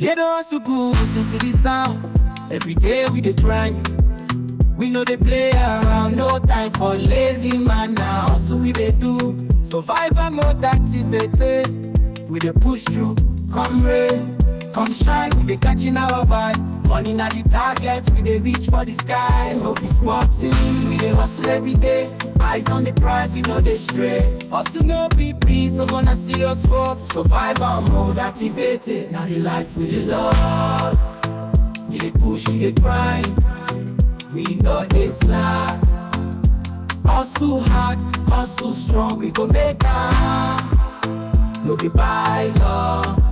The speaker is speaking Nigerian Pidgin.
Get us to go, listen to the sound. Every day we dey grind. We know they play around, no time for lazy man now. So we dey do survivor mode activated. We dey push through, come rain, come shine. We dey catching our vibe. Money na the target, we dey reach for the sky. No be smart thing, we dey hustle every day. Eyes on the prize, we know they stray. Hustle no PP, so gonna see us work. Survivor mode activated. Now the life we dey love. We dey push, we dey grind. We know they slack. Hustle hard, hustle strong. We go make am. No be by law.